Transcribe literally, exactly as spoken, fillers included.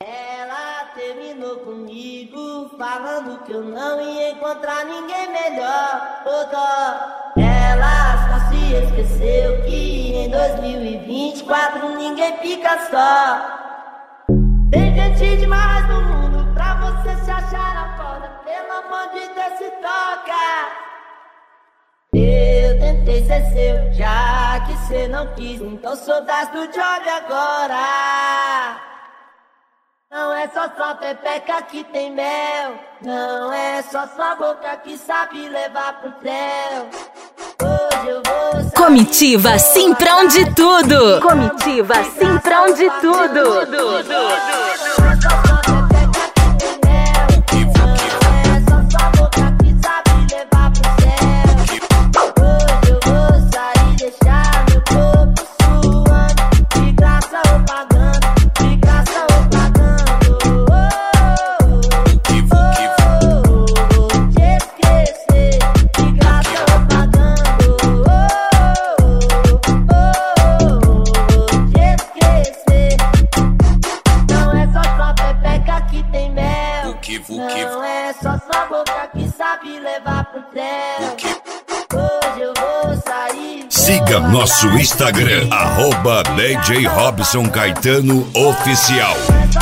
Ela terminou comigo, falando que eu não ia encontrar ninguém melhor. Ô dó, ela só se esqueceu que em dois mil e vinte e quatro ninguém fica só. Tem gente demais no mundo pra você se achar na foda. Pelo amor de Deus, se toca. Eu tentei ser seu, já que cê não quis, então sou das do job agora. Não é só sua pepeca que tem mel, não é só sua boca que sabe levar pro céu. Hoje eu vou sair, Comitiva Simprão de tudo. Comitiva Simprão de tudo. Não é só sua boca que sabe levar pro céu. Hoje eu vou sair. Siga nosso Instagram, arroba D J Robson Caetano Oficial.